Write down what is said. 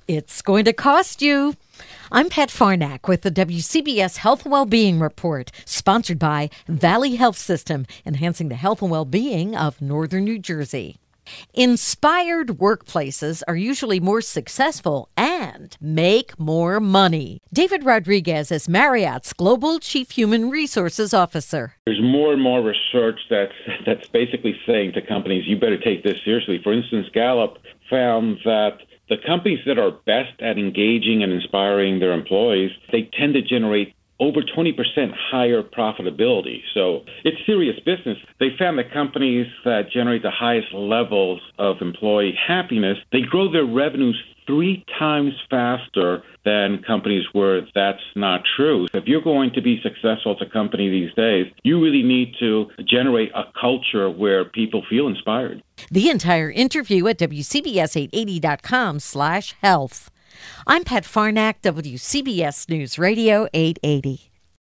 It's going to cost you. I'm Pat Farnack with the WCBS Health and Wellbeing Report, sponsored by Valley Health System, enhancing the health and well-being of Northern New Jersey. Inspired workplaces are usually more successful and make more money. David Rodriguez is Marriott's Global Chief Human Resources Officer. There's more and more research that's basically saying to companies, you better take this seriously. For instance, Gallup found that the companies that are best at engaging and inspiring their employees, they tend to generate over 20% higher profitability. So it's serious business. They found that companies that generate the highest levels of employee happiness, they grow their revenues 3 times faster than companies where that's not true. If you're going to be successful as a company these days, you really need to generate a culture where people feel inspired. The entire interview at WCBS880.com/health. I'm Pat Farnack, WCBS News Radio 880.